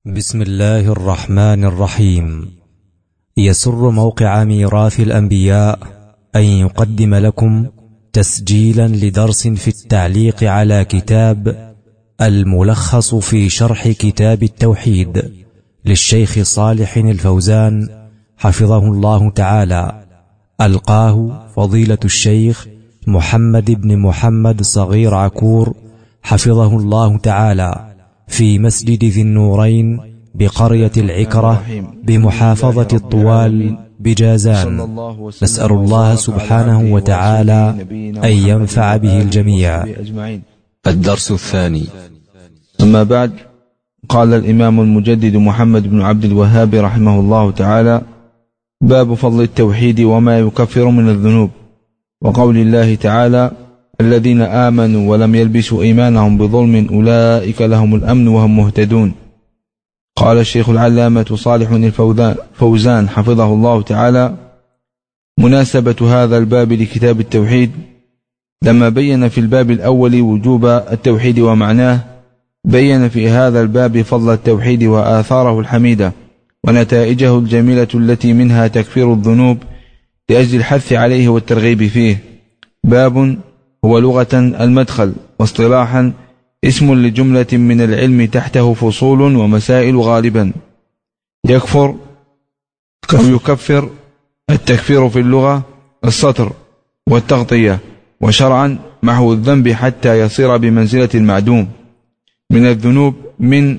بسم الله الرحمن الرحيم. يسر موقع ميراث الأنبياء أن يقدم لكم تسجيلا لدرس في التعليق على كتاب الملخص في شرح كتاب التوحيد للشيخ صالح الفوزان حفظه الله تعالى. ألقاه فضيلة الشيخ محمد بن محمد صغير عكور حفظه الله تعالى في مسجد ذي النورين بقرية العكرة بمحافظة الطوال بجازان. نسأل الله سبحانه وتعالى أن ينفع به الجميع. الدرس الثاني. أما بعد، قال الإمام المجدد محمد بن عبد الوهاب رحمه الله تعالى: باب فضل التوحيد وما يكفر من الذنوب، وقول الله تعالى: الذين آمنوا ولم يلبسوا إيمانهم بظلم أولئك لهم الأمن وهم مهتدون. قال الشيخ العلامة صالح الفوزان حفظه الله تعالى: مناسبة هذا الباب لكتاب التوحيد لما بين في الباب الأول وجوب التوحيد ومعناه، بين في هذا الباب فضل التوحيد وآثاره الحميدة ونتائجه الجميلة التي منها تكفير الذنوب لأجل الحث عليه والترغيب فيه. باب هو لغة المدخل، واصطلاحا اسم لجملة من العلم تحته فصول ومسائل غالبا. يكفر أو يكفر. التكفير في اللغة السطر والتغطية، وشرعا محو الذنب حتى يصير بمنزلة المعدوم. من الذنوب من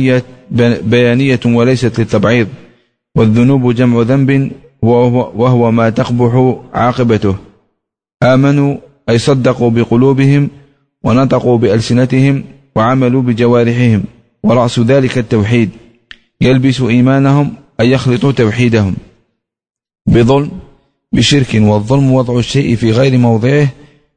بيانية وليست للتبعيض، والذنوب جمع ذنب وهو ما تقبح عاقبته. آمنوا أي صدقوا بقلوبهم ونطقوا بألسنتهم وعملوا بجوارحهم، ورأس ذلك التوحيد. يلبس إيمانهم أي يخلطوا توحيدهم بظلم بشرك، والظلم وضع الشيء في غير موضعه.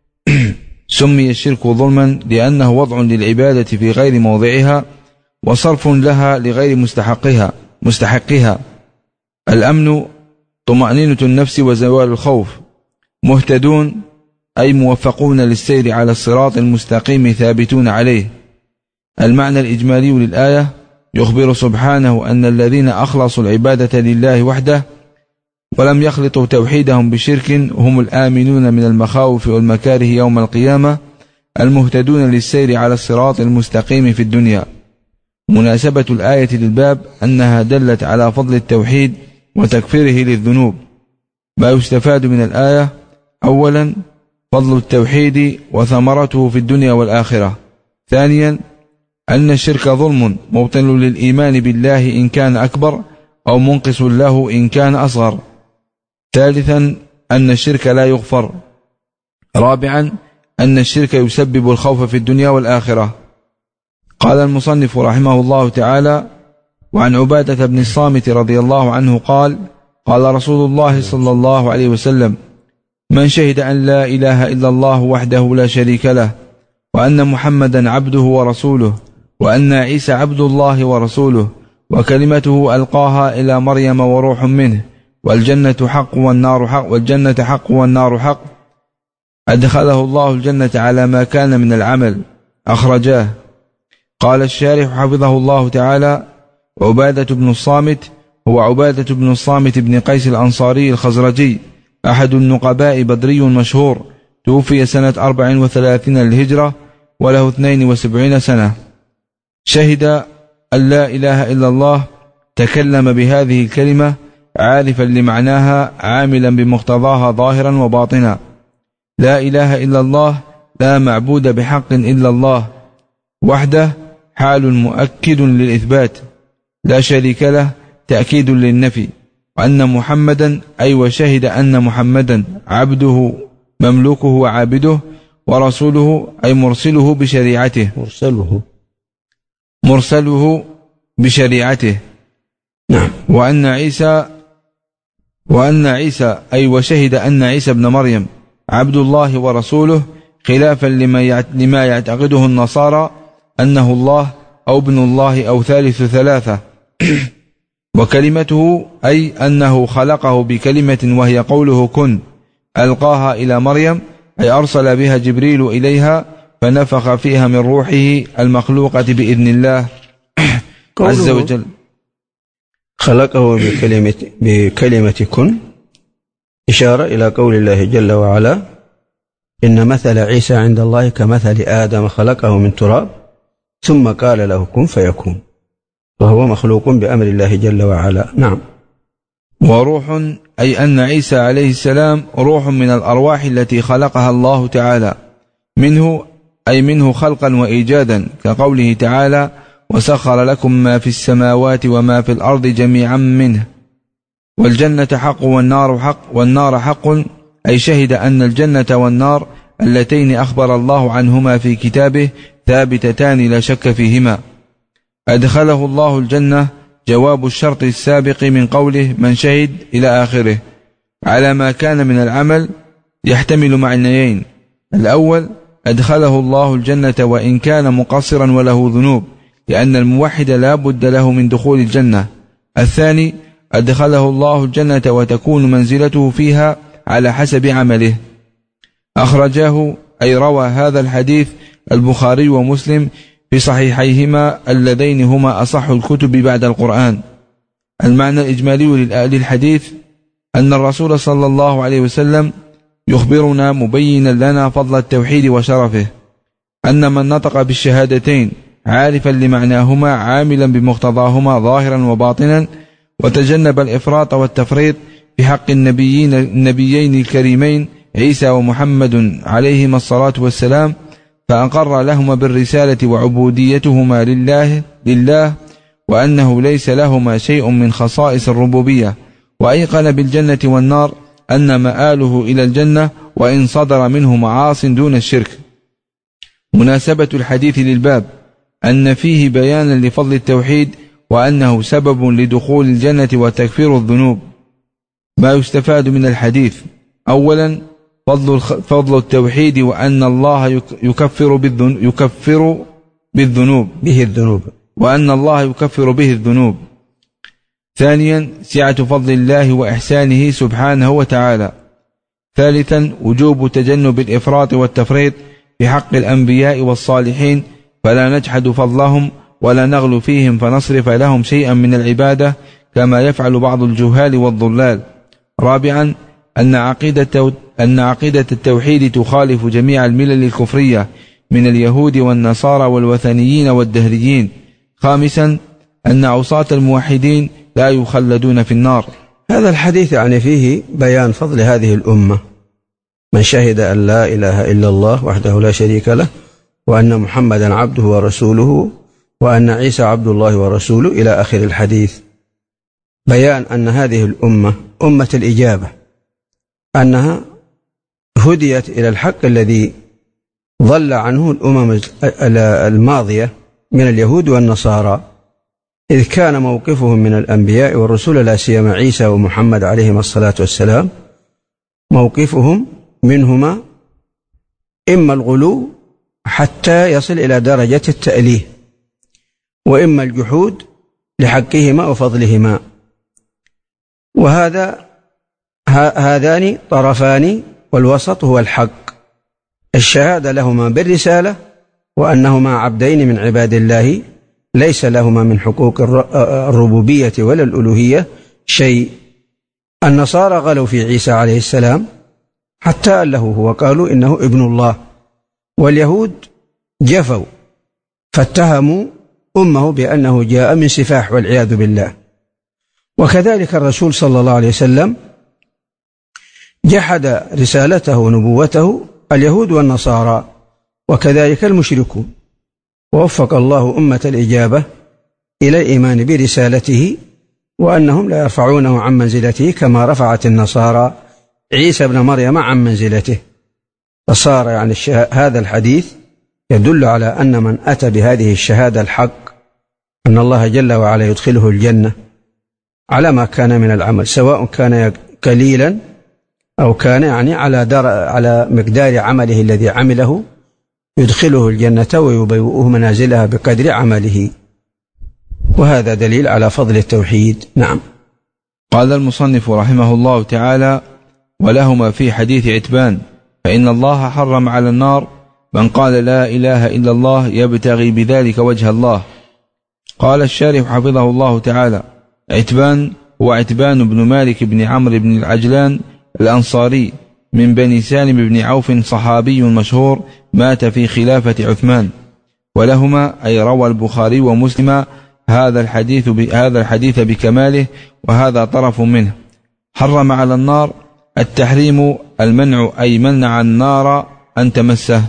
سمي الشرك ظلما لأنه وضع للعبادة في غير موضعها وصرف لها لغير مستحقها. الأمن طمأنينة النفس وزوال الخوف. مهتدون أي موفقون للسير على الصراط المستقيم ثابتون عليه. المعنى الإجمالي للآية: يخبر سبحانه أن الذين أخلصوا العبادة لله وحده ولم يخلطوا توحيدهم بشرك هم الآمنون من المخاوف والمكاره يوم القيامة، المهتدون للسير على الصراط المستقيم في الدنيا. مناسبة الآية للباب أنها دلت على فضل التوحيد وتكفيره للذنوب. ما يستفاد من الآية: أولا فضل التوحيد وثمرته في الدنيا والآخرة. ثانيا أن الشرك ظلم مبطل للإيمان بالله إن كان أكبر، أو منقص له إن كان أصغر. ثالثا أن الشرك لا يغفر. رابعا أن الشرك يسبب الخوف في الدنيا والآخرة. قال المصنف رحمه الله تعالى: وعن عبادة بن الصامت رضي الله عنه قال: قال رسول الله صلى الله عليه وسلم: من شهد أن لا إله إلا الله وحده لا شريك له، وأن محمدا عبده ورسوله، وأن عيسى عبد الله ورسوله، وكلمته ألقاها إلى مريم وروح منه، والجنة حق والنار حق، أدخله الله الجنة على ما كان من العمل. أخرجاه. قال الشارح حفظه الله تعالى: عبادة بن الصامت هو عبادة بن الصامت بن قيس الأنصاري الخزرجي، أحد النقباء، بدري مشهور، توفي سنة 34 للهجرة وله 72 سنة. شهد أن لا إله إلا الله، تكلم بهذه الكلمة عارفا لمعناها عاملا بمقتضاها ظاهرا وباطنا. لا إله إلا الله، لا معبود بحق إلا الله وحده، حال مؤكد للإثبات، لا شريك له تأكيد للنفي. وأن محمدا أي وشهد أن محمدا عبده مملوكه وعابده، ورسوله أي مرسله بشريعته. نعم. وأن عيسى أي وشهد أن عيسى ابن مريم عبد الله ورسوله، خلافا لما يعتقده النصارى أنه الله أو ابن الله أو ثالث ثلاثة. وكلمته أي أنه خلقه بكلمة وهي قوله كن، ألقاها إلى مريم أي أرسل بها جبريل إليها فنفخ فيها من روحه المخلوقة بإذن الله. عز وجل خلقه بكلمة كن، إشارة إلى قول الله جل وعلا: إن مثل عيسى عند الله كمثل آدم خلقه من تراب ثم قال له كن فيكون، وهو مخلوق بأمر الله جل وعلا. نعم. وروح، أي أن عيسى عليه السلام روح من الأرواح التي خلقها الله تعالى منه، أي منه خلقا وإيجادا، كقوله تعالى: وسخر لكم ما في السماوات وما في الأرض جميعا منه. والجنة حق والنار حق، والنار حق أي شهد أن الجنة والنار اللتين أخبر الله عنهما في كتابه ثابتتان لا شك فيهما. أدخله الله الجنة جواب الشرط السابق من قوله من شهد إلى آخره على ما كان من العمل، يحتمل معنيين: الأول أدخله الله الجنة وإن كان مقصرا وله ذنوب، لأن الموحد لا بد له من دخول الجنة. الثاني أدخله الله الجنة وتكون منزلته فيها على حسب عمله. أخرجاه، أي روى هذا الحديث البخاري ومسلم في صحيحيهما اللذين هما أصح الكتب بعد القرآن. المعنى الإجمالي للحديث أن الرسول صلى الله عليه وسلم يخبرنا مبينا لنا فضل التوحيد وشرفه، أن من نطق بالشهادتين عارفا لمعناهما عاملا بمقتضاهما ظاهرا وباطنا، وتجنب الإفراط والتفريط في حق النبيين الكريمين عيسى ومحمد عليهما الصلاة والسلام، فأقر لهما بالرسالة وعبوديتهما لله وأنه ليس لهما شيء من خصائص الربوبية، وأيقن بالجنة والنار أن مآله إلى الجنة وإن صدر منه معاص دون الشرك. مناسبة الحديث للباب أن فيه بيانا لفضل التوحيد وأنه سبب لدخول الجنة وتكفير الذنوب. ما يستفاد من الحديث: أولا فضل التوحيد وأن الله يكفر به الذنوب وأن الله يكفر به الذنوب. ثانيا سعة فضل الله وإحسانه سبحانه وتعالى. ثالثا وجوب تجنب الإفراط والتفريط في حق الأنبياء والصالحين، فلا نجحد فضلهم ولا نغلو فيهم فنصرف لهم شيئا من العبادة كما يفعل بعض الجهال والضلال. رابعا أن عقيدة التوحيد تخالف جميع الملل الكفرية من اليهود والنصارى والوثنيين والدهريين. خامسا أن عصاة الموحدين لا يخلدون في النار. هذا الحديث يعني فيه بيان فضل هذه الأمة، من شهد أن لا إله إلا الله وحده لا شريك له وأن محمدا عبده ورسوله وأن عيسى عبد الله ورسوله إلى آخر الحديث. بيان أن هذه الأمة أمة الإجابة، أنها هديت إلى الحق الذي ضل عنه الأمم الماضية من اليهود والنصارى، إذ كان موقفهم من الأنبياء والرسل لا سيما عيسى ومحمد عليهما الصلاة والسلام موقفهم منهما إما الغلو حتى يصل إلى درجة التأليه، وإما الجحود لحقهما وفضلهما. هذان طرفان، والوسط هو الحق، الشهادة لهما بالرسالة وأنهما عبدين من عباد الله ليس لهما من حقوق الربوبية ولا الألوهية شيء. النصارى غلوا في عيسى عليه السلام حتى ألهوه وقالوا إنه ابن الله، واليهود جفوا فاتهموا أمه بأنه جاء من سفاح والعياذ بالله. وكذلك الرسول صلى الله عليه وسلم جحد رسالته ونبوته اليهود والنصارى، وكذلك المشركون. ووفق الله أمة الإجابة إلى الإيمان برسالته وأنهم لا يرفعونه عن منزلته كما رفعت النصارى عيسى ابن مريم عن منزلته. فصار يعني هذا الحديث يدل على أن من أتى بهذه الشهادة الحق أن الله جل وعلا يدخله الجنة على ما كان من العمل، سواء كان قليلا أو كان يعني على مقدار عمله الذي عمله، يدخله الجنة ويبوئه منازلها بقدر عمله. وهذا دليل على فضل التوحيد. نعم. قال المصنف رحمه الله تعالى: ولهما في حديث عتبان: فإن الله حرم على النار من قال لا إله إلا الله يبتغي بذلك وجه الله. قال الشارح حفظه الله تعالى: عتبان هو عتبان بن مالك بن عمرو بن العجلان الأنصاري من بني سالم بن عوف، صحابي مشهور مات في خلافة عثمان، ولهما أي روى البخاري ومسلم هذا الحديث بكماله، وهذا طرف منه. حرم على النار التحريم المنع، أي منع النار أن تمسه،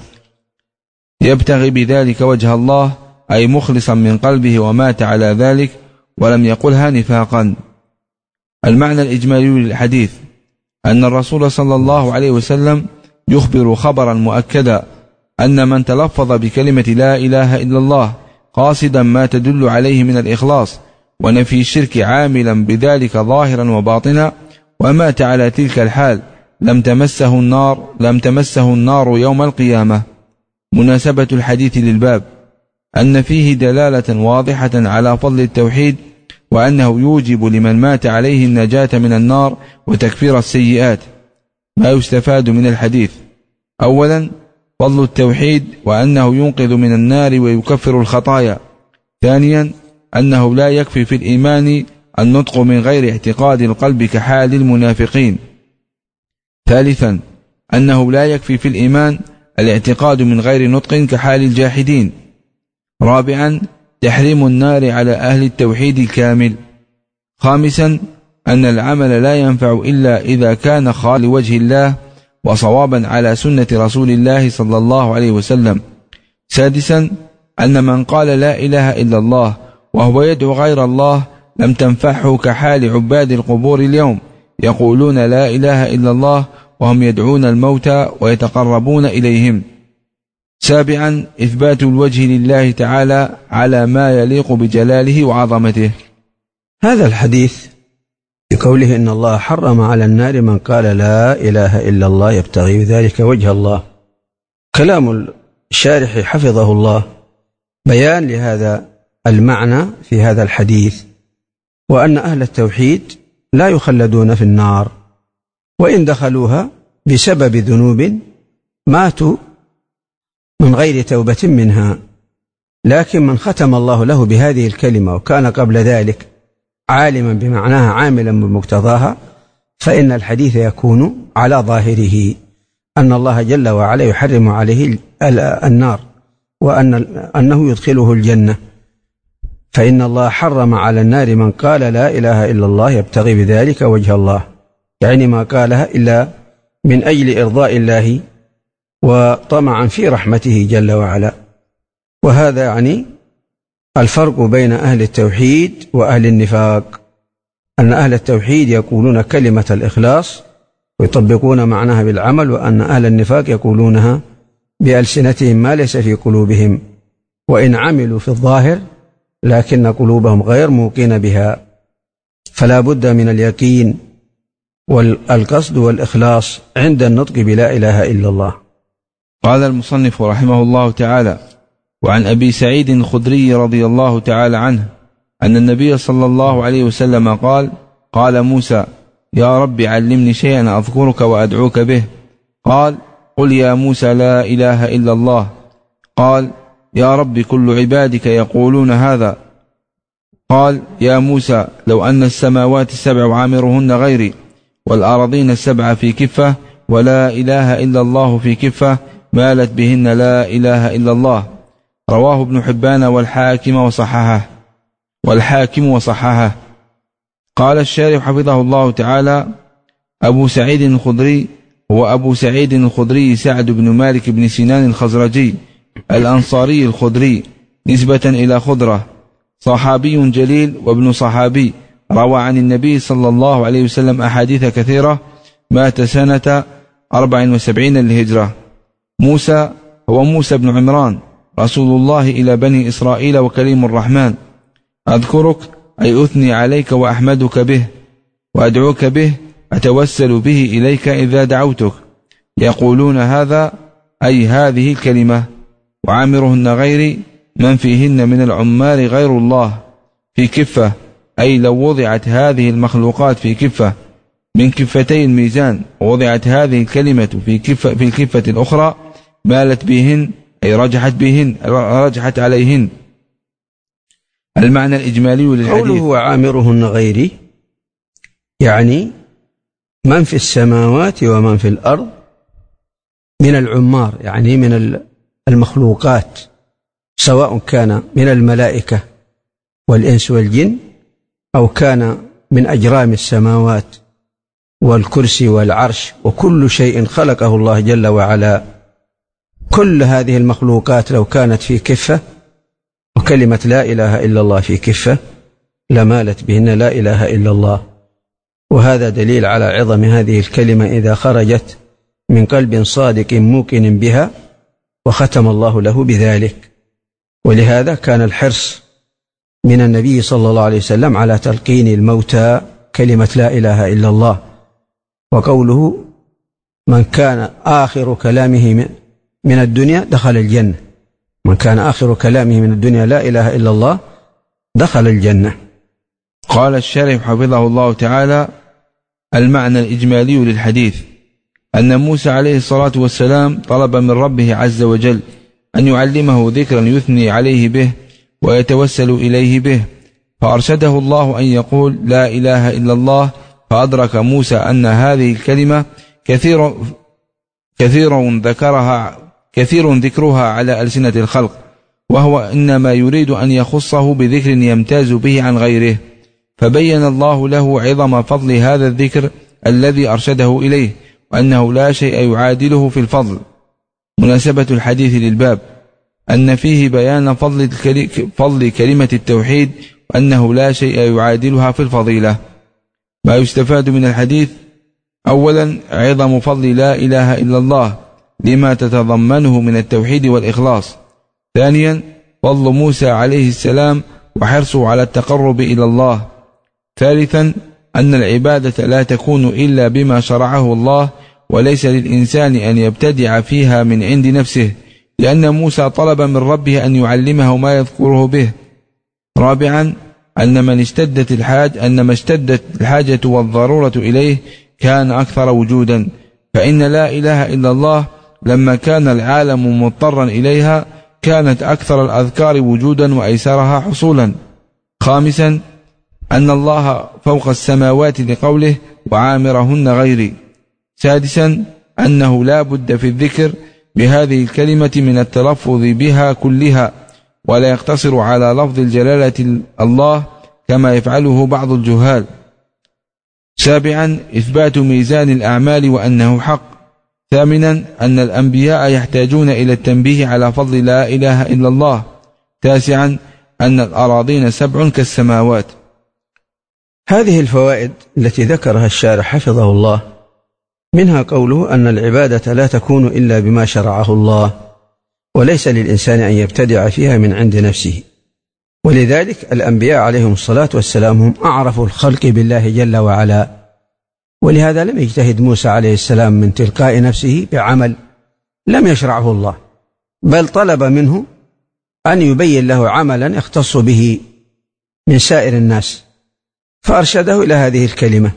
يبتغي بذلك وجه الله، أي مخلصا من قلبه ومات على ذلك ولم يقلها نفاقا. المعنى الإجمالي للحديث أن الرسول صلى الله عليه وسلم يخبر خبرا مؤكدا أن من تلفظ بكلمة لا إله إلا الله قاصدا ما تدل عليه من الإخلاص ونفي الشرك عاملا بذلك ظاهرا وباطنا ومات على تلك الحال لم تمسه النار يوم القيامة. مناسبة الحديث للباب أن فيه دلالة واضحة على فضل التوحيد، وأنه يوجب لمن مات عليه النجاة من النار وتكفير السيئات. ما يستفاد من الحديث: أولا فضل التوحيد وأنه ينقذ من النار ويكفر الخطايا. ثانيا أنه لا يكفي في الإيمان النطق من غير اعتقاد القلب كحال المنافقين. ثالثا أنه لا يكفي في الإيمان الاعتقاد من غير نطق كحال الجاحدين. رابعا تحريم النار على أهل التوحيد الكامل. خامسا أن العمل لا ينفع إلا إذا كان خالصا لوجه الله وصوابا على سنة رسول الله صلى الله عليه وسلم. سادسا أن من قال لا إله إلا الله وهو يدعو غير الله لم تنفعه كحال عباد القبور اليوم، يقولون لا إله إلا الله وهم يدعون الموتى ويتقربون إليهم. سابعا إثبات الوجه لله تعالى على ما يليق بجلاله وعظمته. هذا الحديث بقوله إن الله حرم على النار من قال لا إله إلا الله يبتغي بذلك وجه الله، كلام الشارح حفظه الله بيان لهذا المعنى في هذا الحديث، وأن أهل التوحيد لا يخلدون في النار، وإن دخلوها بسبب ذنوب ماتوا من غير توبة منها. لكن من ختم الله له بهذه الكلمة وكان قبل ذلك عالما بمعناها عاملا بمقتضاها، فإن الحديث يكون على ظاهره أن الله جل وعلا يحرم عليه النار، وأنه يدخله الجنة. فإن الله حرم على النار من قال لا إله إلا الله يبتغي بذلك وجه الله، يعني ما قالها إلا من أجل إرضاء الله وطمعا في رحمته جل وعلا. وهذا يعني الفرق بين أهل التوحيد وأهل النفاق، أن أهل التوحيد يقولون كلمة الإخلاص ويطبقون معناها بالعمل، وأن أهل النفاق يقولونها بألسنتهم ما ليس في قلوبهم، وإن عملوا في الظاهر لكن قلوبهم غير موقنة بها. فلا بد من اليقين والقصد والإخلاص عند النطق بلا إله إلا الله. قال المصنف رحمه الله تعالى: وعن أبي سعيد الخدري رضي الله تعالى عنه أن النبي صلى الله عليه وسلم قال موسى: يا رب علمني شيئا أذكرك وأدعوك به. قال: قل يا موسى لا إله إلا الله. قال: يا رب كل عبادك يقولون هذا. قال: يا موسى لو أن السماوات السبع عامرهن غيري والأراضين السبع في كفة ولا إله إلا الله في كفة مالت بهن لا إله إلا الله. رواه ابن حبان والحاكم وصححه. قال الشارح حفظه الله تعالى: أبو سعيد الخدري هو أبو سعيد الخدري سعد بن مالك بن سنان الخزرجي الأنصاري الخدري نسبة إلى خضرة، صحابي جليل وابن صحابي، روى عن النبي صلى الله عليه وسلم أحاديث كثيرة، مات سنة 74 للهجرة. موسى هو موسى بن عمران رسول الله إلى بني إسرائيل وكليم الرحمن. أذكرك أي أثني عليك وأحمدك به، وأدعوك به أتوسل به إليك إذا دعوتك. يقولون هذا أي هذه الكلمة، وعامرهن غيري من فيهن من العمار غير الله في كفة، أي لو وضعت هذه المخلوقات في كفة من كفتي الميزان ووضعت هذه الكلمة في الكفة الأخرى مالت بهن، أي رجحت عليهن. المعنى الإجمالي للحديث. قوله وعامرهن غيري يعني من في السماوات ومن في الأرض من العمار، يعني من المخلوقات، سواء كان من الملائكة والإنس والجن أو كان من أجرام السماوات والكرسي والعرش وكل شيء خلقه الله جل وعلا. كل هذه المخلوقات لو كانت في كفة وكلمة لا إله إلا الله في كفة لمالت بهن لا إله إلا الله. وهذا دليل على عظم هذه الكلمة إذا خرجت من قلب صادق موقن بها وختم الله له بذلك. ولهذا كان الحرص من النبي صلى الله عليه وسلم على تلقين الموتى كلمة لا إله إلا الله. وقوله من كان آخر كلامه من الدنيا دخل الجنة، من كان آخر كلامه من الدنيا لا إله إلا الله دخل الجنة. قال الشارح حفظه الله تعالى: المعنى الإجمالي للحديث أن موسى عليه الصلاة والسلام طلب من ربه عز وجل أن يعلمه ذكرا يثني عليه به ويتوسل إليه به، فأرشده الله أن يقول لا إله إلا الله، فأدرك موسى أن هذه الكلمة كثير ذكرها على ألسنة الخلق، وهو إنما يريد أن يخصه بذكر يمتاز به عن غيره، فبين الله له عظم فضل هذا الذكر الذي أرشده إليه، وأنه لا شيء يعادله في الفضل. مناسبة الحديث للباب أن فيه بيان فضل كلمة التوحيد، وأنه لا شيء يعادلها في الفضيلة. ما يستفاد من الحديث: أولا عظم فضل لا إله إلا الله لما تتضمنه من التوحيد والإخلاص. ثانيا فضل موسى عليه السلام وحرصه على التقرب إلى الله. ثالثا أن العبادة لا تكون إلا بما شرعه الله، وليس للإنسان أن يبتدع فيها من عند نفسه، لأن موسى طلب من ربه أن يعلمه ما يذكره به. رابعا أن ما اشتدت الحاجة والضرورة إليه كان أكثر وجودا، فإن لا إله إلا الله لما كان العالم مضطرا إليها كانت أكثر الأذكار وجودا وأيسرها حصولا. خامسا أن الله فوق السماوات لقوله وعامرهن غيري. سادسا أنه لا بد في الذكر بهذه الكلمة من التلفظ بها كلها، ولا يقتصر على لفظ الجلالة الله كما يفعله بعض الجهال. سابعا إثبات ميزان الأعمال وأنه حق. ثامنا أن الأنبياء يحتاجون إلى التنبيه على فضل لا إله إلا الله. تاسعا أن الأراضين 7 كالسماوات. هذه الفوائد التي ذكرها الشارح حفظه الله منها قوله أن العبادة لا تكون إلا بما شرعه الله، وليس للإنسان أن يبتدع فيها من عند نفسه. ولذلك الأنبياء عليهم الصلاة والسلام هم أعرف الخلق بالله جل وعلا، ولهذا لم يجتهد موسى عليه السلام من تلقاء نفسه بعمل لم يشرعه الله، بل طلب منه أن يبين له عملا يختص به من سائر الناس، فأرشده إلى هذه الكلمة.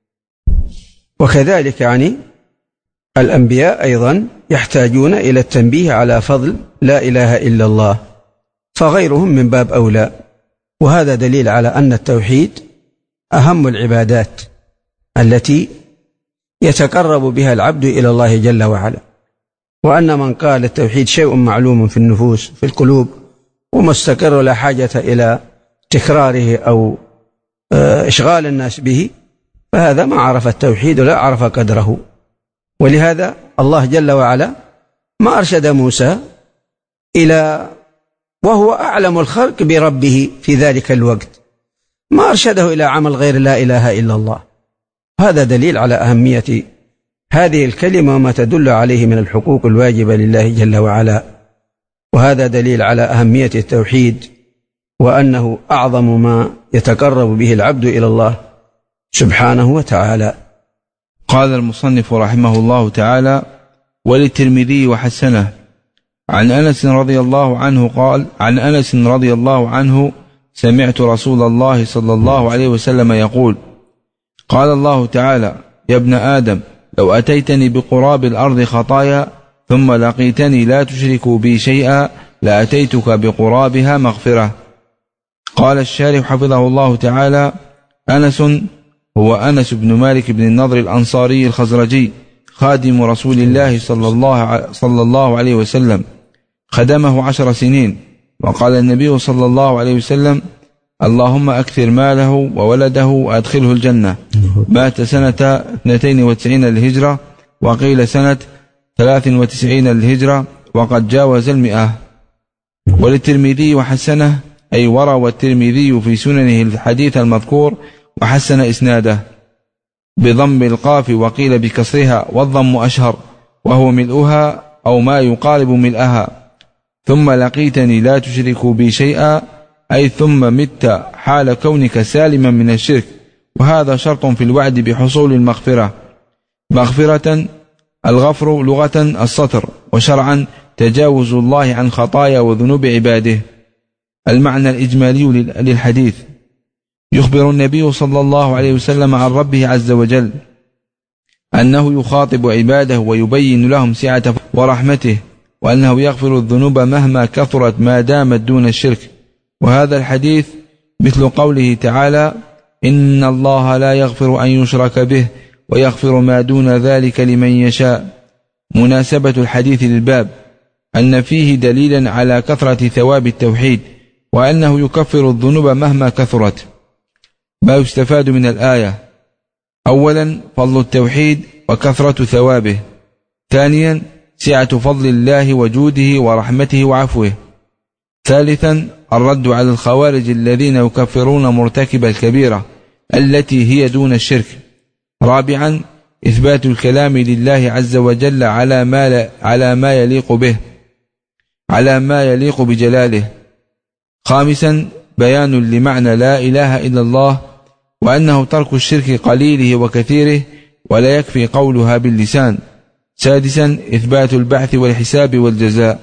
وكذلك يعني الأنبياء أيضا يحتاجون إلى التنبيه على فضل لا إله إلا الله، فغيرهم من باب أولى. وهذا دليل على أن التوحيد أهم العبادات التي يتقرب بها العبد إلى الله جل وعلا، وأن من قال التوحيد شيء معلوم في النفوس في القلوب ومستقر لا حاجة إلى تكراره أو إشغال الناس به، فهذا ما عرف التوحيد ولا عرف قدره. ولهذا الله جل وعلا ما أرشد موسى إلى وهو أعلم الخلق بربه في ذلك الوقت، ما أرشده إلى عمل غير لا إله إلا الله. هذا دليل على أهمية هذه الكلمة وما تدل عليه من الحقوق الواجبة لله جل وعلا، وهذا دليل على أهمية التوحيد وأنه أعظم ما يتقرب به العبد إلى الله سبحانه وتعالى. قال المصنف رحمه الله تعالى: وللترمذي وحسنه عن أنس رضي الله عنه قال: عن أنس رضي الله عنه سمعت رسول الله صلى الله عليه وسلم يقول: قال الله تعالى: يا ابن آدم لو أتيتني بقراب الأرض خطايا ثم لقيتني لا تشرك بي شيئا لأتيتك بقرابها مغفرة. قال الشارح حفظه الله تعالى: أنس هو أنس بن مالك بن النضر الأنصاري الخزرجي، خادم رسول الله صلى الله عليه وسلم، خدمه 10 سنين. وقال النبي صلى الله عليه وسلم: اللهم أكثر ماله وولده وأدخله الجنة. مات سنة 92 للهجرة، وقيل سنة 93 للهجرة، وقد جاوز 100. وللترمذي وحسنه، أي وروى الترمذي في سننه الحديث المذكور وحسن إسناده بضم القاف، وقيل بكسرها، والضم أشهر، وهو ملؤها أو ما يقارب ملئها. ثم لقيتني لا تشرك بي شيئا، أي ثم مت حال كونك سالما من الشرك، وهذا شرط في الوعد بحصول المغفرة. مغفرة الغفر لغة السطر، وشرعا تجاوز الله عن خطايا وذنوب عباده. المعنى الإجمالي للحديث: يخبر النبي صلى الله عليه وسلم عن ربه عز وجل أنه يخاطب عباده ويبين لهم سعة ورحمته، وأنه يغفر الذنوب مهما كثرت ما دامت دون الشرك. وهذا الحديث مثل قوله تعالى: إن الله لا يغفر أن يشرك به ويغفر ما دون ذلك لمن يشاء. مناسبة الحديث للباب أن فيه دليلا على كثرة ثواب التوحيد، وأنه يكفر الذنوب مهما كثرت. ما يستفاد من الآية: أولا فضل التوحيد وكثرة ثوابه. ثانيا سعة فضل الله وجوده ورحمته وعفوه. ثالثا الرد على الخوارج الذين يكفرون مرتكب الكبيرة التي هي دون الشرك. رابعا إثبات الكلام لله عز وجل على ما يليق به، على ما يليق بجلاله. خامسا بيان لمعنى لا إله إلا الله، وأنه ترك الشرك قليله وكثيره، ولا يكفي قولها باللسان. سادسا إثبات البعث والحساب والجزاء.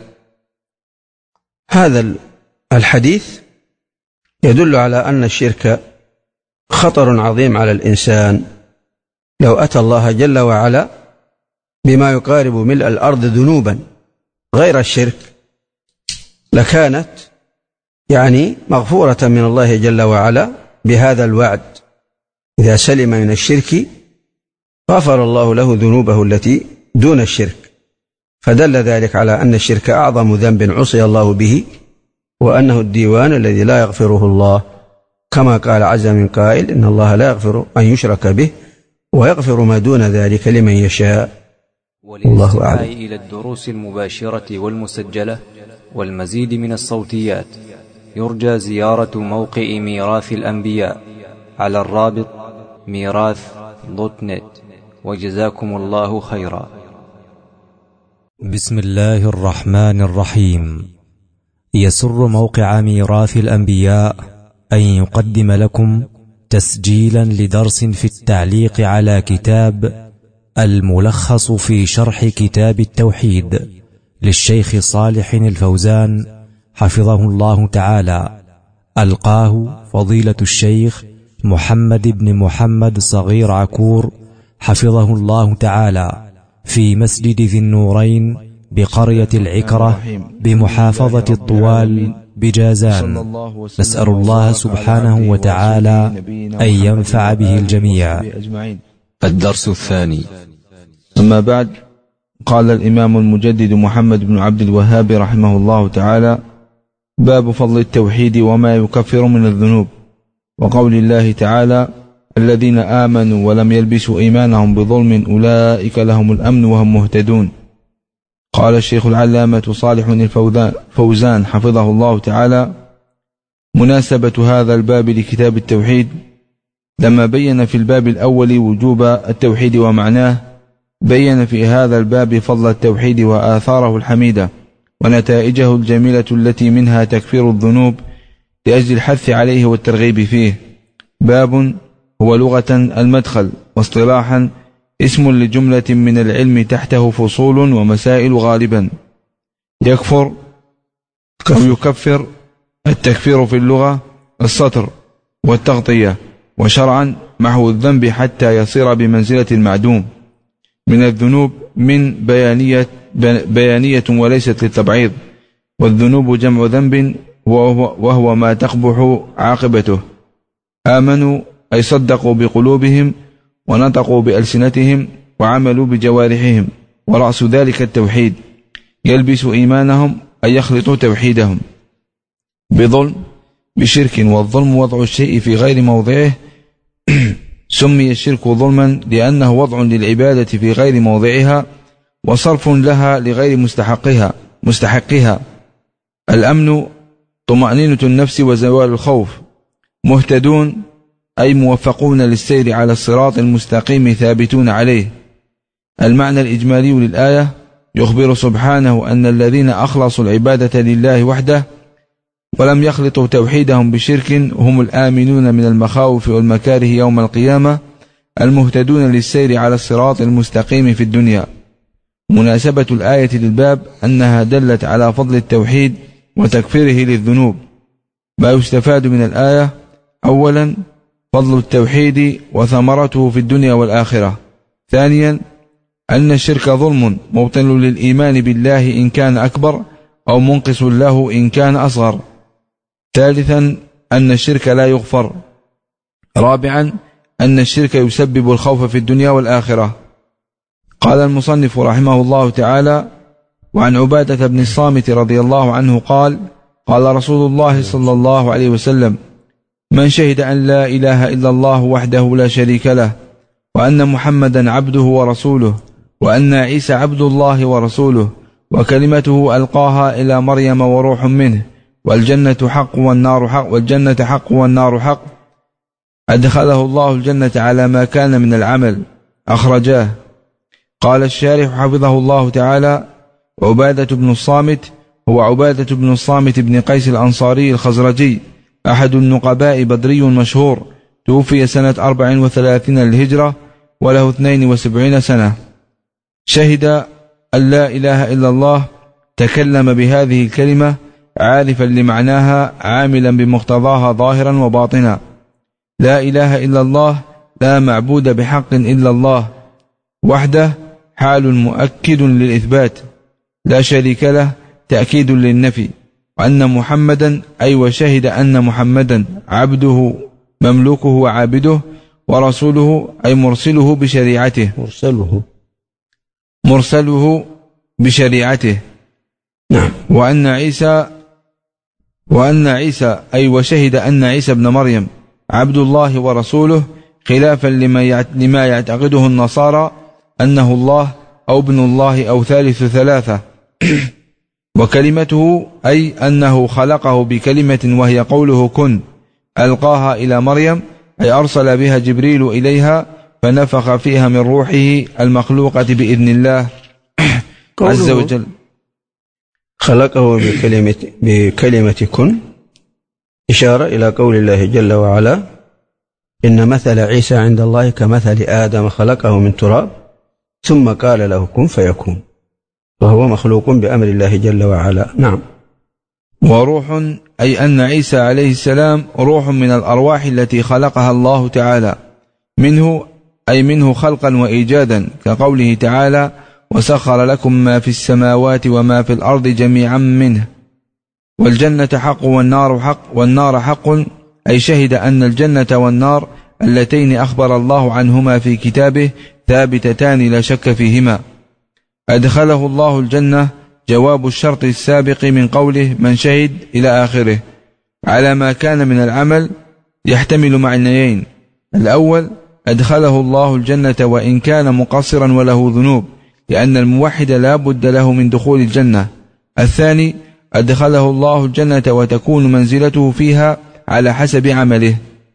هذا الحديث يدل على أن الشرك خطر عظيم على الإنسان. لو أتى الله جل وعلا بما يقارب ملء الأرض ذنوبا غير الشرك لكانت مغفورة من الله جل وعلا بهذا الوعد. إذا سلم من الشرك غفر الله له ذنوبه التي دون الشرك، فدل ذلك على أن الشرك أعظم ذنب عصي الله به، وأنه الديوان الذي لا يغفره الله، كما قال عز من قائل: إن الله لا يغفر أن يشرك به ويغفر ما دون ذلك لمن يشاء. والله أعلم. إلى الدروس المباشرة والمسجلة والمزيد من الصوتيات يرجى زيارة موقع ميراث الأنبياء على الرابط ميراث.net. وجزاكم الله خيرا. بسم الله الرحمن الرحيم. يسر موقع ميراث الأنبياء أن يقدم لكم تسجيلا لدرس في التعليق على كتاب الملخص في شرح كتاب التوحيد للشيخ صالح الفوزان حفظه الله تعالى. ألقاه فضيلة الشيخ محمد بن محمد صغير عكور حفظه الله تعالى في مسجد ذي النورين بقرية العكرة بمحافظة الطوال بجازان. نسأل الله سبحانه وتعالى أن ينفع به الجميع. الدرس الثاني. أما بعد، قال الإمام المجدد محمد بن عبد الوهاب رحمه الله تعالى: باب فضل التوحيد وما يكفر من الذنوب. وقول الله تعالى: الذين آمنوا ولم يلبسوا إيمانهم بظلم أولئك لهم الأمن وهم مهتدون. قال الشيخ العلامة صالح الفوزان حفظه الله تعالى: مناسبة هذا الباب لكتاب التوحيد لما بين في الباب الأول وجوب التوحيد ومعناه، بين في هذا الباب فضل التوحيد وآثاره الحميدة ونتائجه الجميلة التي منها تكفير الذنوب لأجل الحث عليه والترغيب فيه. باب هو لغة المدخل، واصطلاحا اسم لجملة من العلم تحته فصول ومسائل غالبا. يكفر أو يكفر. التكفير في اللغة السطر والتغطية، وشرعا محو الذنب حتى يصير بمنزلة المعدوم. من الذنوب من بيانية وليست للتبعيض، والذنوب جمع ذنب وهو ما تقبح عاقبته. آمنوا أي صدقوا بقلوبهم ونطقوا بألسنتهم وعملوا بجوارحهم، ورأس ذلك التوحيد، يلبس إيمانهم أي يخلطوا توحيدهم بظلم بشرك، والظلم وضع الشيء في غير موضعه. سمي الشرك ظلما لأنه وضع للعبادة في غير موضعها وصرف لها لغير مستحقها. الأمن طمأنينة النفس وزوال الخوف. مهتدون أي موفقون للسير على الصراط المستقيم ثابتون عليه. المعنى الإجمالي للآية يخبر سبحانه أن الذين أخلصوا العبادة لله وحده ولم يخلطوا توحيدهم بشرك هم الآمنون من المخاوف والمكاره يوم القيامة، المهتدون للسير على الصراط المستقيم في الدنيا. مناسبة الآية للباب أنها دلت على فضل التوحيد وتكفيره للذنوب. ما يستفاد من الآية: أولا فضل التوحيد وثمرته في الدنيا والآخرة. ثانيا أن الشرك ظلم مبطل للإيمان بالله إن كان أكبر أو منقص له إن كان أصغر. ثالثا أن الشرك لا يغفر. رابعا أن الشرك يسبب الخوف في الدنيا والآخرة. قال المصنف رحمه الله تعالى: وعن عبادة بن الصامت رضي الله عنه قال: قال رسول الله صلى الله عليه وسلم: من شهد أن لا إله إلا الله وحده لا شريك له، وأن محمدا عبده ورسوله، وأن عيسى عبد الله ورسوله، وكلمته ألقاها إلى مريم وروح منه، والجنة حق والنار حق، أدخله الله الجنة على ما كان من العمل. أخرجاه. قال الشارح حفظه الله تعالى: عبادة بن الصامت هو عبادة بن الصامت بن قيس الأنصاري الخزرجي، أحد النقباء، بدري مشهور، توفي سنة 34 للهجرة وله 72 سنة. شهد أن لا إله إلا الله، تكلم بهذه الكلمة عارفا لمعناها عاملا بمقتضاها ظاهرا وباطنا. لا إله إلا الله، لا معبود بحق إلا الله وحده، حال مؤكد للإثبات، لا شريك له تأكيد للنفي. وأن محمدا أي وشهد أن محمدا عبده مملوكه وعابده، ورسوله أي مرسله بشريعته، مرسله بشريعته. نعم. وأن عيسى أي وشهد أن عيسى ابن مريم عبد الله ورسوله، خلافا لما يعتقده النصارى أنه الله أو ابن الله أو ثالث ثلاثة. وكلمته أي أنه خلقه بكلمة وهي قوله كن، ألقاها إلى مريم أي أرسل بها جبريل إليها فنفخ فيها من روحه المخلوقة بإذن الله عز وجل. خلقه بكلمة كن، إشارة إلى قول الله جل وعلا: إن مثل عيسى عند الله كمثل آدم، خلقه من تراب ثم قال له كن فيكون، وهو مخلوق بأمر الله جل وعلا. نعم. وروح أي أن عيسى عليه السلام روح من الأرواح التي خلقها الله تعالى، منه أي منه خلقا وإيجادا، كقوله تعالى: وسخر لكم ما في السماوات وما في الأرض جميعا منه. والجنة حق والنار حق، أي شهد أن الجنة والنار اللتين أخبر الله عنهما في كتابه ثابتتان لا شك فيهما. أدخله الله الجنة جواب الشرط السابق من قوله من شهد إلى آخره، على ما كان من العمل، يحتمل معنيين: الأول أدخله الله الجنة وإن كان مقصرا وله ذنوب، لأن الموحد لا بد له من دخول الجنة. الثاني أدخله الله الجنة وتكون منزلته فيها على حسب عمله.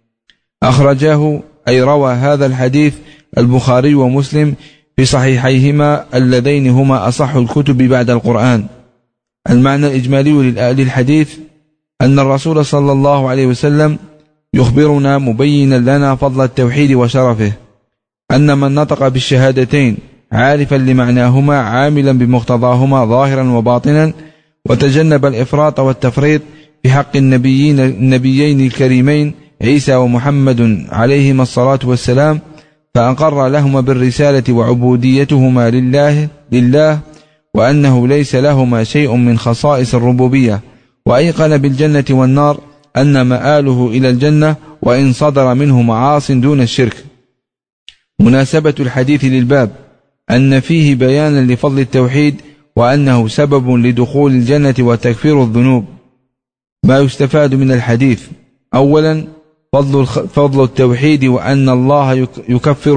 أخرجاه أي روى هذا الحديث البخاري ومسلم في صحيحيهما اللذين هما أصح الكتب بعد القرآن. المعنى الإجمالي للحديث أن الرسول صلى الله عليه وسلم يخبرنا مبينا لنا فضل التوحيد وشرفه، أن من نطق بالشهادتين عارفا لمعناهما عاملا بمقتضاهما ظاهرا وباطنا، وتجنب الإفراط والتفريط في حق النبيين الكريمين عيسى ومحمد عليهما الصلاة والسلام، فأقر لهما بالرسالة وعبوديتهما لله، وأنه ليس لهما شيء من خصائص الربوبية، وأيقن بالجنة والنار أن مآله إلى الجنة وإن صدر منه معاص دون الشرك. مناسبة الحديث للباب أن فيه بيانا لفضل التوحيد وأنه سبب لدخول الجنة وتكفير الذنوب. ما يستفاد من الحديث: أولا فضل التوحيد وأن الله يكفر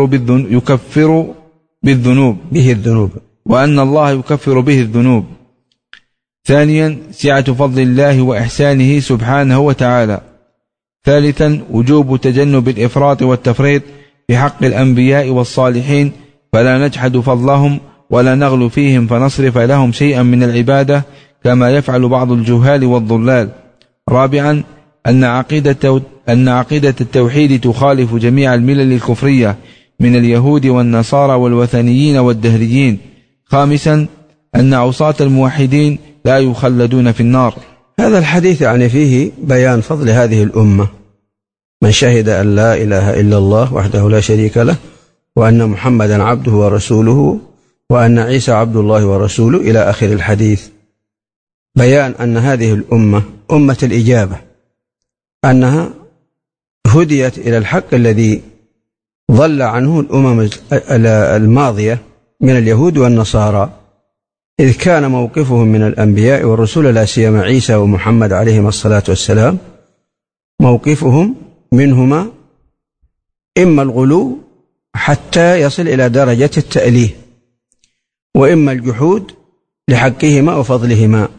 به الذنوب وأن الله يكفر به الذنوب. ثانيا سعة فضل الله وإحسانه سبحانه وتعالى. ثالثا وجوب تجنب الإفراط والتفريط في حق الأنبياء والصالحين، فلا نجحد فضلهم ولا نغلو فيهم فنصرف لهم شيئا من العبادة كما يفعل بعض الجهال والضلال. رابعا أن عقيدة التوحيد تخالف جميع الملل الكفرية من اليهود والنصارى والوثنيين والدهريين. خامسا أن عصاة الموحدين لا يخلدون في النار. هذا الحديث يعني فيه بيان فضل هذه الأمة، من شهد أن لا إله إلا الله وحده لا شريك له وأن محمدا عبده ورسوله وأن عيسى عبد الله ورسوله إلى آخر الحديث. بيان أن هذه الأمة أمة الإجابة، أنها هديت إلى الحق الذي ضل عنه الأمم الماضية من اليهود والنصارى، إذ كان موقفهم من الأنبياء والرسل لا سيما عيسى ومحمد عليهما الصلاة والسلام موقفهم منهما إما الغلو حتى يصل إلى درجة التأليه، وإما الجحود لحقهما وفضلهما.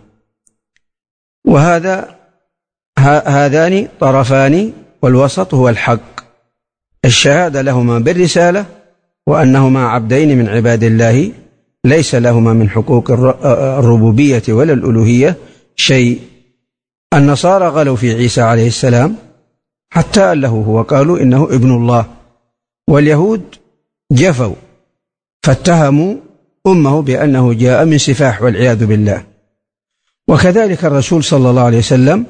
هذان طرفان، والوسط هو الحق، الشهادة لهما بالرسالة وأنهما عبدين من عباد الله ليس لهما من حقوق الربوبية ولا الألوهية شيء. النصارى غلوا في عيسى عليه السلام حتى ألهوه وقالوا إنه ابن الله، واليهود جفوا فاتهموا أمه بأنه جاء من سفاح والعياذ بالله. وكذلك الرسول صلى الله عليه وسلم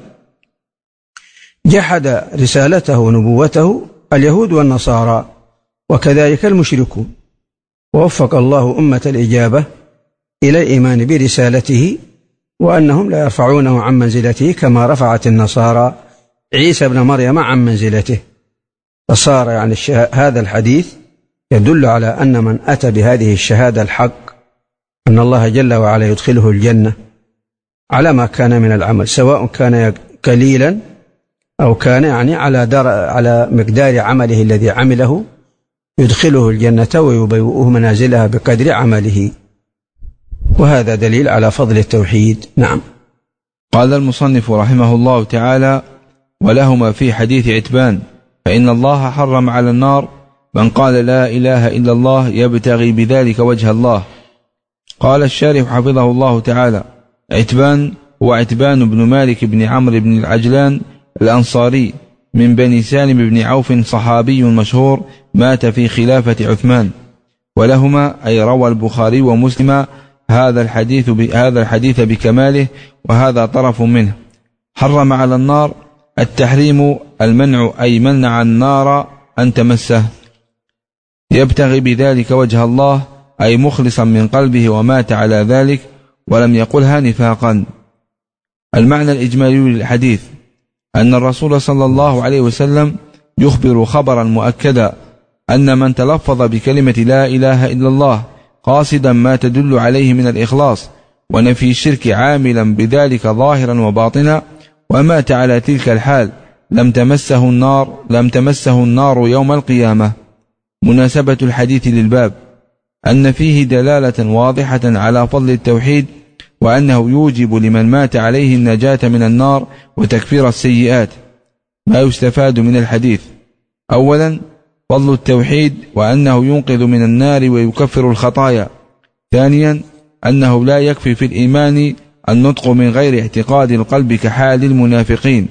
جحد رسالته ونبوته اليهود والنصارى، وكذلك المشركون. ووفق الله أمة الإجابة إلى الإيمان برسالته وأنهم لا يرفعونه عن منزلته كما رفعت النصارى عيسى ابن مريم عن منزلته. فصار يعني هذا الحديث يدل على أن من أتى بهذه الشهادة الحق أن الله جل وعلا يدخله الجنة على ما كان من العمل، سواء كان قليلا أو كان يعني على مقدار عمله الذي عمله، يدخله الجنة ويبوئه منازلها بقدر عمله. وهذا دليل على فضل التوحيد. نعم. قال المصنف رحمه الله تعالى: ولهما في حديث عتبان: فإن الله حرم على النار من قال لا إله إلا الله يبتغي بذلك وجه الله. قال الشارح حفظه الله تعالى: عتبان هو عتبان بن مالك بن عمرو بن العجلان الأنصاري من بني سالم بن عوف، صحابي مشهور مات في خلافة عثمان. ولهما أي روى البخاري ومسلم هذا الحديث بكماله، وهذا طرف منه. حرم على النار التحريم المنع، أي منع النار أن تمسه. يبتغي بذلك وجه الله أي مخلصا من قلبه ومات على ذلك ولم يقلها نفاقا. المعنى الإجمالي للحديث أن الرسول صلى الله عليه وسلم يخبر خبرا مؤكدا أن من تلفظ بكلمة لا إله إلا الله قاصدا ما تدل عليه من الإخلاص ونفي الشرك عاملا بذلك ظاهرا وباطنا ومات على تلك الحال لم تمسه النار يوم القيامة. مناسبة الحديث للباب أن فيه دلالة واضحة على فضل التوحيد وأنه يوجب لمن مات عليه النجاة من النار وتكفير السيئات. ما يستفاد من الحديث: أولا فضل التوحيد وأنه ينقذ من النار ويكفر الخطايا. ثانيا أنه لا يكفي في الإيمان النطق من غير اعتقاد القلب كحال المنافقين.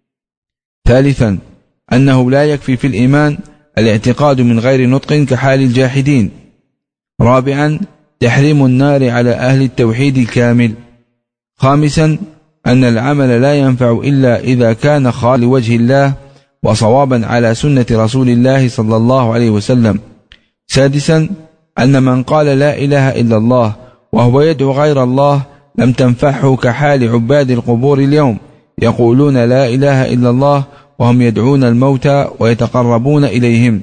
ثالثا أنه لا يكفي في الإيمان الاعتقاد من غير نطق كحال الجاحدين. رابعا تحريم النار على أهل التوحيد الكامل. خامسا أن العمل لا ينفع إلا إذا كان خالصا لوجه الله وصوابا على سنة رسول الله صلى الله عليه وسلم. سادسا أن من قال لا إله إلا الله وهو يدعو غير الله لم تنفعه كحال عباد القبور اليوم يقولون لا إله إلا الله وهم يدعون الموتى ويتقربون إليهم.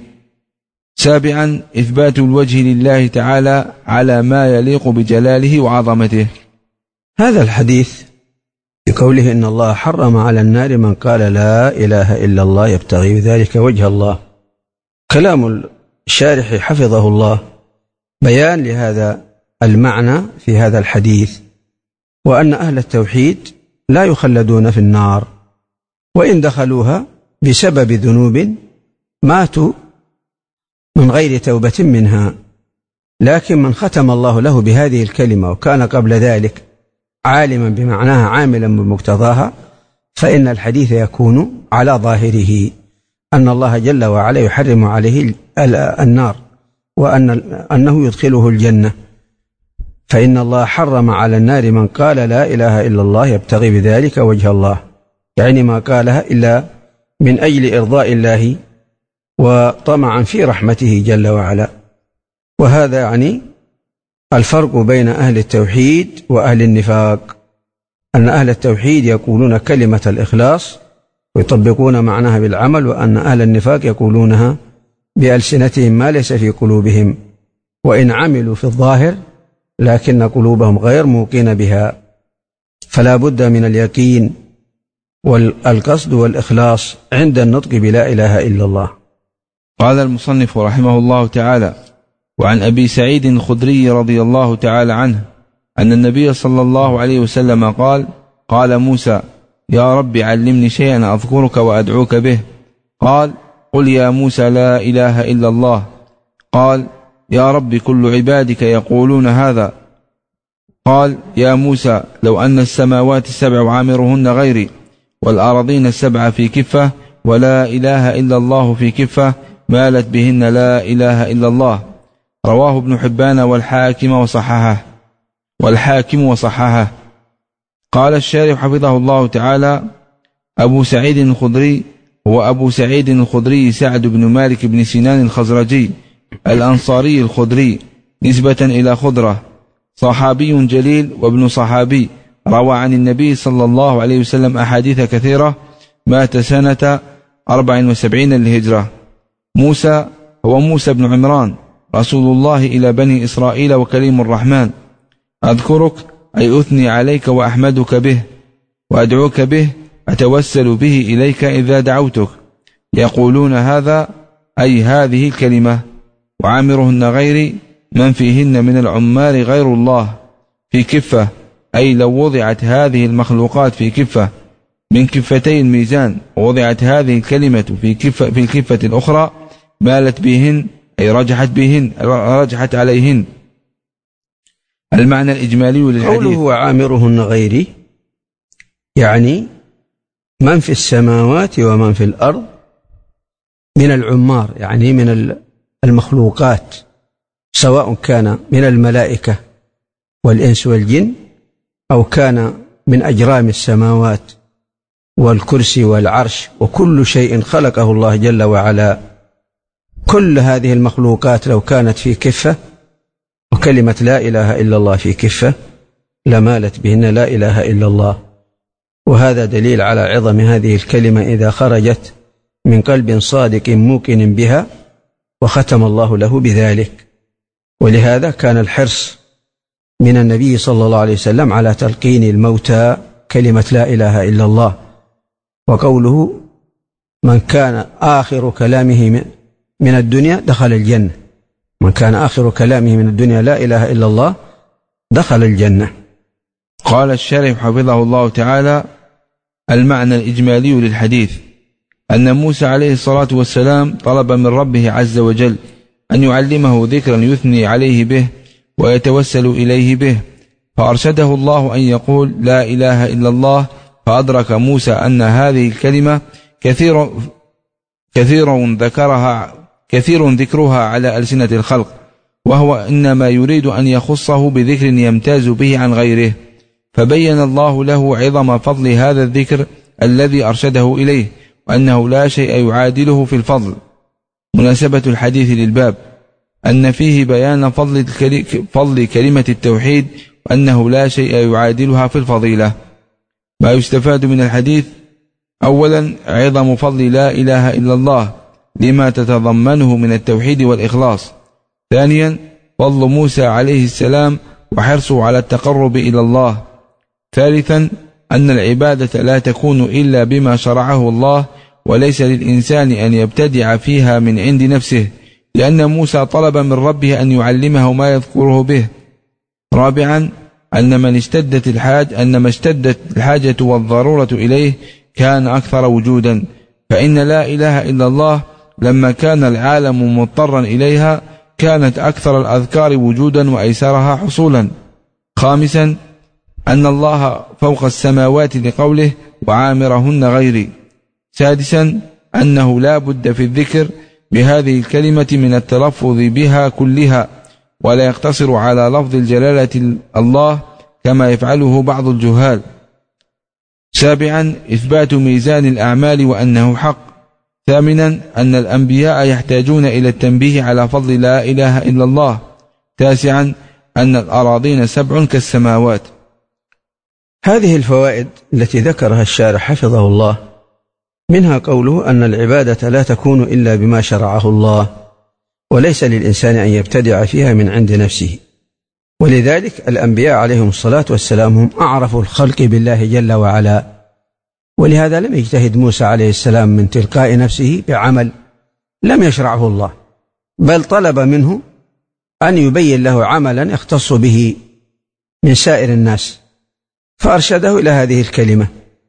7. إثبات الوجه لله تعالى على ما يليق بجلاله وعظمته. هذا الحديث بقوله إن الله حرم على النار من قال لا إله إلا الله يبتغي بذلك وجه الله، كلام الشارح حفظه الله بيان لهذا المعنى في هذا الحديث، وأن أهل التوحيد لا يخلدون في النار، وإن دخلوها بسبب ذنوب ماتوا من غير توبة منها، لكن من ختم الله له بهذه الكلمة وكان قبل ذلك عالما بمعناها عاملا بمقتضاها، فإن الحديث يكون على ظاهره أن الله جل وعلا يحرم عليه النار، وأنه يدخله الجنة. فإن الله حرم على النار من قال لا إله إلا الله يبتغي بذلك وجه الله، يعني ما قالها إلا من أجل إرضاء الله وطمعا في رحمته جل وعلا. وهذا يعني الفرق بين أهل التوحيد وأهل النفاق، أن أهل التوحيد يقولون كلمة الإخلاص ويطبقون معناها بالعمل، وأن أهل النفاق يقولونها بألسنتهم ما ليس في قلوبهم، وإن عملوا في الظاهر لكن قلوبهم غير موقنة بها. فلا بد من اليقين والقصد والإخلاص عند النطق بلا إله إلا الله. قال المصنف رحمه الله تعالى: وعن أبي سعيد الخدري رضي الله تعالى عنه أن النبي صلى الله عليه وسلم قال: قال موسى: يا رب علمني شيئا أذكرك وأدعوك به. قال: قل يا موسى لا إله إلا الله. قال: يا رب كل عبادك يقولون هذا. قال: يا موسى لو أن السماوات السبع عامرهن غيري والأراضين السبع في كفة ولا إله إلا الله في كفة مالت بهن لا إله إلا الله. رواه ابن حبان والحاكم وصححه. قال الشارح حفظه الله تعالى: أبو سعيد الخدري هو أبو سعيد الخدري سعد بن مالك بن سنان الخزرجي الأنصاري الخدري نسبة إلى خضرة، صحابي جليل وابن صحابي، روى عن النبي صلى الله عليه وسلم أحاديث كثيرة، مات سنة 74 للهجرة. موسى هو موسى بن عمران رسول الله إلى بني إسرائيل وكليم الرحمن. أذكرك أي أثني عليك وأحمدك به وأدعوك به، أتوسل به إليك إذا دعوتك. يقولون هذا أي هذه الكلمة، وعامرهن غيري من فيهن من العمار غير الله في كفة، أي لو وضعت هذه المخلوقات في كفة من كفتي الميزان ووضعت هذه الكلمة في الكفة الأخرى مالت بهن، أي رجحت عليهن. المعنى الإجمالي للحديث: قوله وعامرهن غيري يعني من في السماوات ومن في الأرض من العمار، يعني من المخلوقات، سواء كان من الملائكة والإنس والجن أو كان من أجرام السماوات والكرسي والعرش وكل شيء خلقه الله جل وعلا. كل هذه المخلوقات لو كانت في كفة وكلمة لا إله إلا الله في كفة لمالت بهن لا إله إلا الله. وهذا دليل على عظم هذه الكلمة إذا خرجت من قلب صادق موقن بها وختم الله له بذلك. ولهذا كان الحرص من النبي صلى الله عليه وسلم على تلقين الموتى كلمة لا إله إلا الله. وقوله من كان آخر كلامه من الدنيا دخل الجنة، من كان آخر كلامه من الدنيا لا إله إلا الله دخل الجنة. قال الشارح حفظه الله تعالى: المعنى الإجمالي للحديث أن موسى عليه الصلاة والسلام طلب من ربه عز وجل أن يعلمه ذكرا يثني عليه به ويتوسل إليه به، فأرشده الله أن يقول لا إله إلا الله، فأدرك موسى أن هذه الكلمة كثير ذكرها على ألسنة الخلق، وهو إنما يريد أن يخصه بذكر يمتاز به عن غيره، فبين الله له عظم فضل هذا الذكر الذي أرشده إليه، وأنه لا شيء يعادله في الفضل. مناسبة الحديث للباب أن فيه بيان فضل كلمة التوحيد وأنه لا شيء يعادلها في الفضيلة. ما يستفاد من الحديث: أولا عظم فضل لا إله إلا الله لما تتضمنه من التوحيد والإخلاص. ثانيا فضل موسى عليه السلام وحرصه على التقرب إلى الله. ثالثا أن العبادة لا تكون إلا بما شرعه الله، وليس للإنسان أن يبتدع فيها من عند نفسه، لأن موسى طلب من ربه أن يعلمه ما يذكره به. رابعا أن ما اشتدت الحاجة والضرورة إليه كان أكثر وجودا، فإن لا إله إلا الله لما كان العالم مضطرا إليها كانت أكثر الأذكار وجودا وأيسرها حصولا. خامسا أن الله فوق السماوات لقوله: وعامرهن غيري. سادسا أنه لا بد في الذكر بهذه الكلمة من التلفظ بها كلها، ولا يقتصر على لفظ الجلالة الله كما يفعله بعض الجهال. سابعا إثبات ميزان الأعمال وأنه حق. ثامنا أن الأنبياء يحتاجون إلى التنبيه على فضل لا إله إلا الله. تاسعا أن الأراضين 7 كالسماوات. هذه الفوائد التي ذكرها الشارح حفظه الله منها قوله أن العبادة لا تكون إلا بما شرعه الله، وليس للإنسان أن يبتدع فيها من عند نفسه، ولذلك الأنبياء عليهم الصلاة والسلام هم أعرف الخلق بالله جل وعلا، ولهذا لم يجتهد موسى عليه السلام من تلقاء نفسه بعمل لم يشرعه الله، بل طلب منه أن يبين له عملا يختص به من سائر الناس، فأرشده إلى هذه الكلمة.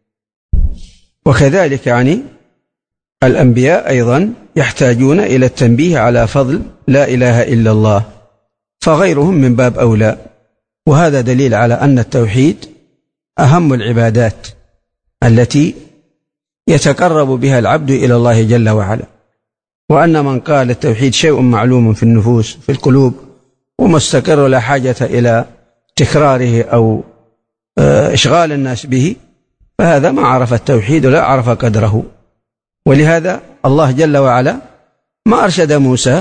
وكذلك الأنبياء أيضا يحتاجون إلى التنبيه على فضل لا إله إلا الله، فغيرهم من باب أولى. وهذا دليل على أن التوحيد أهم العبادات التي يتقرب بها العبد إلى الله جل وعلا، وأن من قال التوحيد شيء معلوم في النفوس في القلوب ومستقر لا حاجة إلى تكراره أو إشغال الناس به، فهذا ما عرف التوحيد ولا عرف قدره. ولهذا الله جل وعلا ما أرشد موسى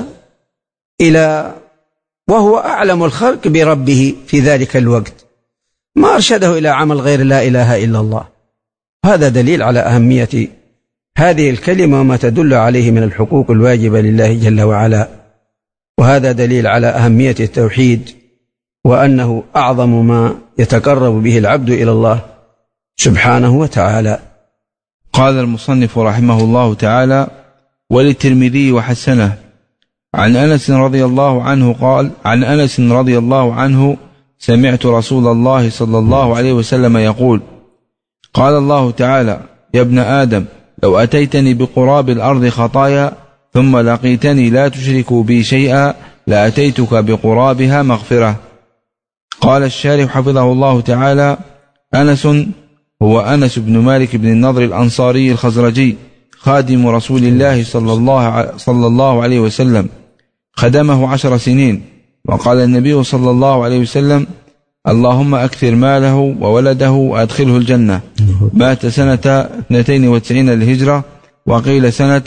وهو أعلم الخلق بربه في ذلك الوقت، ما أرشده إلى عمل غير لا إله إلا الله. هذا دليل على أهمية هذه الكلمة وما تدل عليه من الحقوق الواجبة لله جل وعلا، وهذا دليل على أهمية التوحيد وأنه أعظم ما يتقرب به العبد إلى الله سبحانه وتعالى. قال المصنف رحمه الله تعالى: وللترمذي وحسنه عن أنس رضي الله عنه قال: عن أنس رضي الله عنه سمعت رسول الله صلى الله عليه وسلم يقول: قال الله تعالى: يا ابن آدم لو أتيتني بقراب الأرض خطايا ثم لقيتني لا تشرك بي شيئا لأتيتك بقرابها مغفرة. قال الشارح حفظه الله تعالى: أنس هو أنس بن مالك بن النضر الأنصاري الخزرجي خادم رسول الله صلى الله عليه وسلم، خدمه 10 سنين. وقال النبي صلى الله عليه وسلم: اللهم أكثر ماله وولده وأدخله الجنة. مات سنة 92 للهجرة، وقيل سنة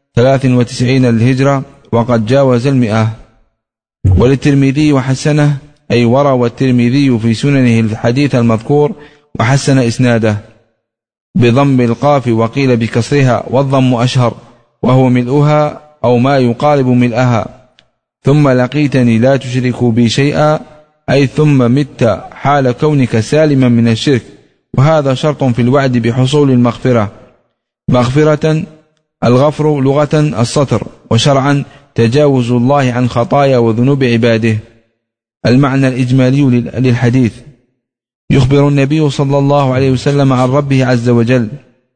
93 للهجرة، وقد جاوز 100. وللترمذي وحسنه أي وروى الترمذي في سننه الحديث المذكور وحسن إسناده بضم القاف، وقيل بكسرها، والضم أشهر، وهو ملؤها أو ما يقارب ملئها. ثم لقيتني لا تشرك بي شيئا أي ثم مت حال كونك سالما من الشرك، وهذا شرط في الوعد بحصول المغفرة. مغفرة الغفر لغة السطر، وشرعا تجاوز الله عن خطايا وذنوب عباده. المعنى الإجمالي للحديث: يخبر النبي صلى الله عليه وسلم عن ربه عز وجل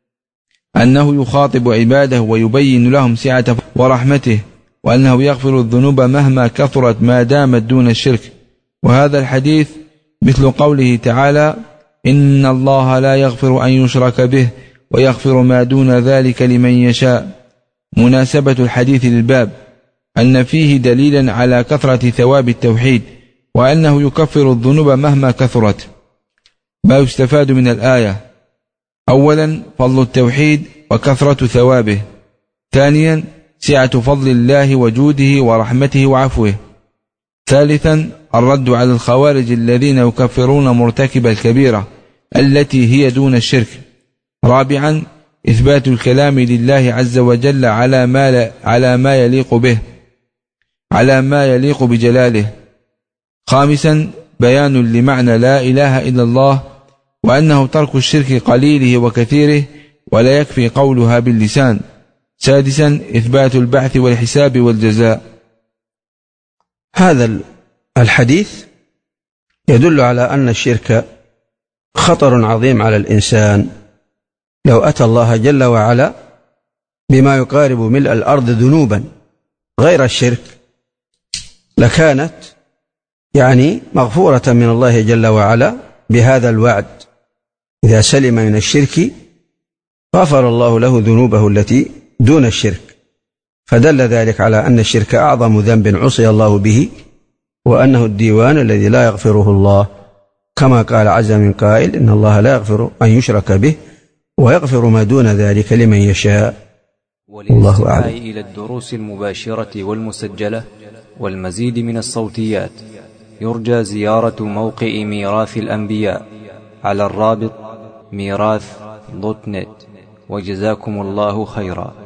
أنه يخاطب عباده ويبين لهم سعة ورحمته، وأنه يغفر الذنوب مهما كثرت ما دامت دون الشرك. وهذا الحديث مثل قوله تعالى: إن الله لا يغفر أن يشرك به ويغفر ما دون ذلك لمن يشاء. مناسبة الحديث للباب أن فيه دليلا على كثرة ثواب التوحيد، وأنه يكفر الذنوب مهما كثرت. ما يستفاد من الآية: أولا فضل التوحيد وكثرة ثوابه. ثانيا سعة فضل الله وجوده ورحمته وعفوه. ثالثا الرد على الخوارج الذين يكفرون مرتكب الكبيرة التي هي دون الشرك. رابعا إثبات الكلام لله عز وجل على ما يليق به، على ما يليق بجلاله. خامسا بيان لمعنى لا إله إلا الله، وأنه ترك الشرك قليله وكثيره، ولا يكفي قولها باللسان. سادسا إثبات البعث والحساب والجزاء. هذا الحديث يدل على أن الشرك خطر عظيم على الإنسان. لو أتى الله جل وعلا بما يقارب ملء الأرض ذنوبا غير الشرك لكانت مغفورة من الله جل وعلا بهذا الوعد. إذا سلم من الشرك غفر الله له ذنوبه التي دون الشرك، فدل ذلك على أن الشرك أعظم ذنب عصي الله به، وأنه الديوان الذي لا يغفره الله، كما قال عز من قائل: إن الله لا يغفر أن يشرك به ويغفر ما دون ذلك لمن يشاء. الله أعلم. إلى الدروس المباشرة والمسجلة والمزيد من الصوتيات يرجى زيارة موقع ميراث الأنبياء على الرابط ميراث.net. وجزاكم الله خيرا.